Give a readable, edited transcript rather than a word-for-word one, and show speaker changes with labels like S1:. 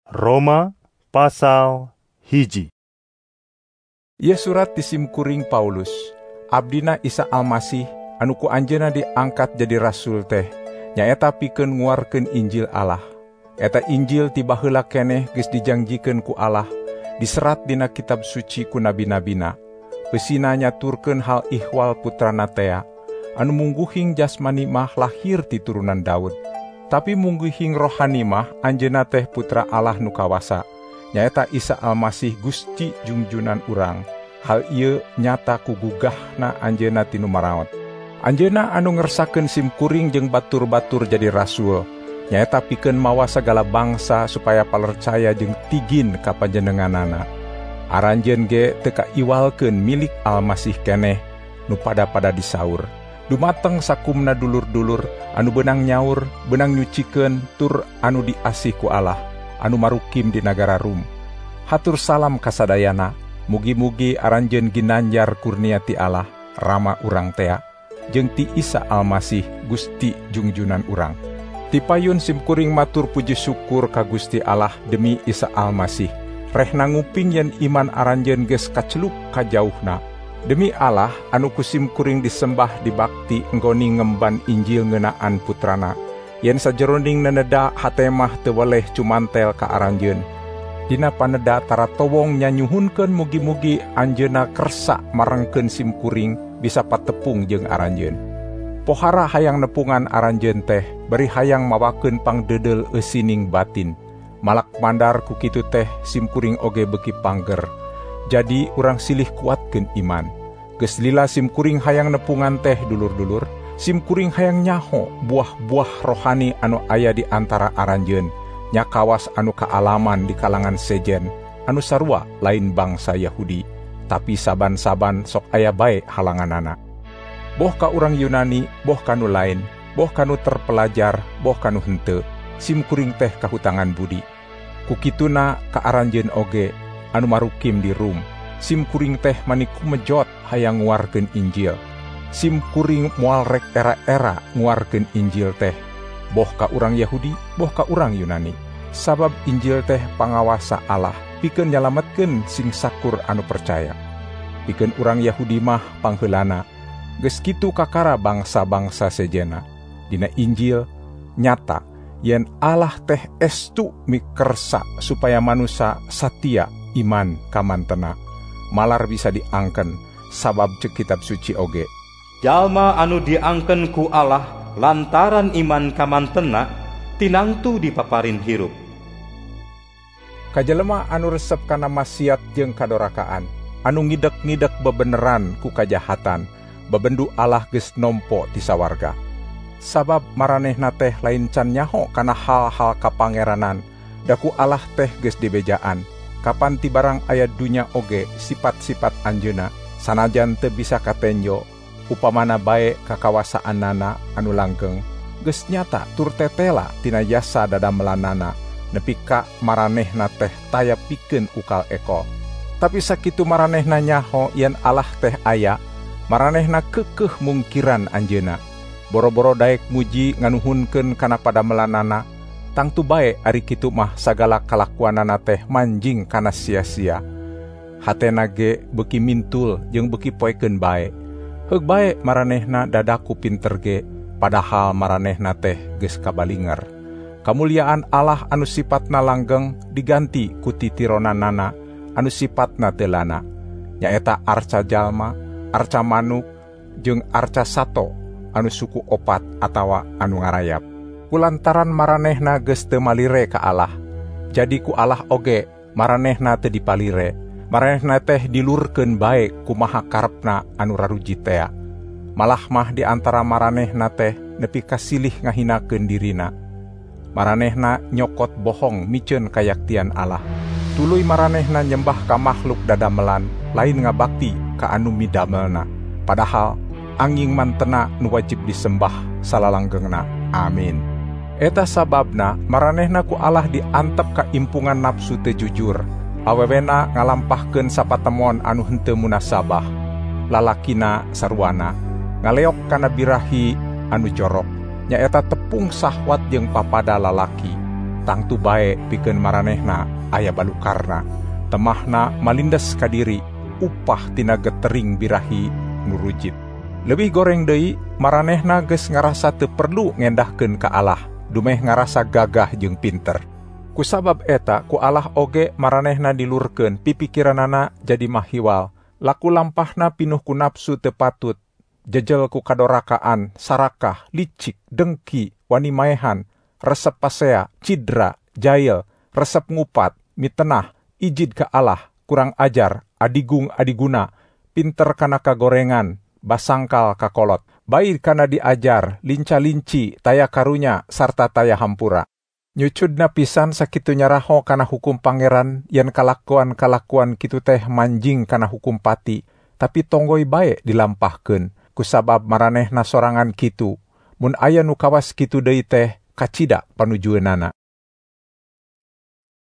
S1: Roma pasal 1.
S2: Ieu surat ti simkuring Paulus, abdina Isa Almasih, anu ku anjeunna diangkat jadi rasul teh, nyaeta pikeun nguarkeun Injil Allah. Eta Injil ti baheula keneh geus dijangjikeun ku Allah, diserat dina kitab suci ku nabi-nabina. Beusina nyaturkeun hal ihwal putrana tea, anu mungguhing jasmani mah lahir ti turunan Daud. Tapi mungguhing rohani mah anjeunna teh putra Allah nu kawasa, nyaeta Isa Almasih Gusti jungjunan urang. Hal ieu nyata ku gugahna anjeunna ti nu maraot. Anjeunna anu ngersakeun simkuring jeung batur-batur jadi rasul, nyaeta pikeun mawa sagala bangsa supaya palercaya jeung tigin ka panjenenganana. Aranjeun ge teu kaiwalkeun milik Almasih keneh nu pada-pada disaur. Dumateng sakumna dulur-dulur anu beunang nyaur, beunang nyucikeun tur anu diasih ku Allah, anu marukim di nagara Rum. Hatur salam kasadayana, mugi-mugi aranjeun ginanjar kurnia ti Allah, rama urang tea, jeung ti Isa Almasih Gusti jungjunan urang. Ti payun simkuring matur puji syukur ka Gusti Allah demi Isa Almasih, reh nanguping yen iman aranjeun geus kaceluk ka jauhna. Demi Allah anu kusim kuring disembah dibakti enggoni ngemban Injil ngeunaan putrana, yen sajeroning neneda hate mah teu weleh cumantel ka aranjeun. Dina paneda tara towong nyanyuhunkeun mugi-mugi anjeunna kersa marengkeun simkuring bisa patepung jeung aranjeun. Pohara hayang nepungan aranjeun teh, bari hayang mawakeun pangdeudel eusining batin. Malak mandar ku kitu teh simkuring oge beuki pangger. Jadi urang silih kuatkeun iman. Geus lila simkuring hayang nepungan teh dulur-dulur, simkuring hayang nyaho buah-buah rohani anu aya di antara aranjeun, nyakawas anu kaalaman di kalangan sejen, anu sarua lain bangsa Yahudi, tapi saban-saban sok aya bae halanganana. Boh ka urang Yunani, boh kanu lain, boh kanu terpelajar, boh kanu henteu, simkuring teh kahutangan budi. Kukituna ka aranjeun oge anu marukim di Rum, simkuring teh maniku mejot hayang nguarkeun Injil. Simkuring moal rek era-era nguarkeun Injil teh, boh ka urang Yahudi, boh ka urang Yunani. Sabab Injil teh pangawasa Allah, pikeun nyalametkeun sing sakur anu percaya. Pikeun urang Yahudi mah pangheulana, geus kitu kakara bangsa-bangsa sejena. Dina Injil nyata yen Allah teh estu mikersa supaya manusia satia iman kamantena, malar bisa diangken sabab cek kitab suci oge.
S3: Jalma anu diangken ku Allah lantaran iman kamantena tinangtu dipaparin hirup.
S2: Kajelema anu resep kana maksiat jeung kadorakaan, anu ngidek-ngidek bebeneran ku kajahatan, bebendu Allah geus nompo ti sawarga. Sabab maranehna teh lain can nyaho kana hal-hal kapangeranan, daku Allah teh geus dibejaan. Kapan ti barang aya dunya oge sifat-sifat anjeunna, sanajan teu bisa katenjo, upamana bae kakawasaannana anu langgeng, geus nyata tur tetela tina jasa dadamelanana, nepi ka maranehna teh taya pikeun ukal eko. Tapi sakitu maranehna nyaho yen Allah teh aya, maranehna keukeuh mungkiran anjeunna. Boro-boro daek muji nganuhunkeun kana padamelanana, tangtu bae ari kitu mah sagala kalakuanana teh manjing kana sia-sia. Hatena ge beuki mintul jeung beuki poekeun bae. Heug bae maranehna dadaku pinter ge, padahal maranehna teh geus kabalinger. Kamuliaan Allah anu sipatna langgeng diganti ku titironanana anu sipatna teu lana, nyaeta arca jalma, arca manuk, jeung arca sato anu suku opat atawa anu ngarayap. Kulantaran maranehna geus teu malire ka Allah, jadi ku Allah oge maranehna teu dipalire. Maranehna teh dilurkeun bae kumaha karepna anu raruji tea. Malah mah di antara maranehna teh nepi ka silih ngahinakeun dirina. Maranehna nyokot bohong miceun kayaktian Allah. Tuluy maranehna nyembah ka makhluk dadamelan, lain ngabakti ka anu midamelna. Padahal anging mantena nu wajib disembah salalanggengna. Amin. Eta sababna maranehna ku Allah diantep ka impungan nafsu teu jujur, awewena ngalampahkeun sapatemon anu henteu munasabah, lalakina sarwana ngaleok kana birahi anu jorok, nyaeta tepung sahwat jeung papada lalaki. tangtu bae pikeun maranehna aya balukarna. Temahna malindes ka diri, upah tina getering birahi nurujit. Lebih goreng deui, maranehna geus ngarasa teu perlu ngendahkeun ka Allah, dumeh ngarasa gagah jeung pinter. Kusabab eta ku Allah oge maranehna dilurkeun pipikiranana jadi mahiwal, laku lampahna pinuh ku nafsu teu patut, jejel ku kadorakaan, sarakah, licik, dengki, wani maehan, resep pasea, cidra, jail, resep ngupat, mitenah, ijid ka Allah, kurang ajar, adigung adiguna, pinter kana kagorengan, basangkal kakolot, baik kana diajar, linca-linci, taya karunya, sarta taya hampura. Nyucudna pisan sakitu nyaraho kana hukum pangeran, yen kalakuan-kalakuan kitu teh manjing kana hukum pati, tapi tonggoy bae dilampahkeun, kusabab maranehna sorangan kitu, mun aya nu kawas kitu deui teh kacida panujueunana.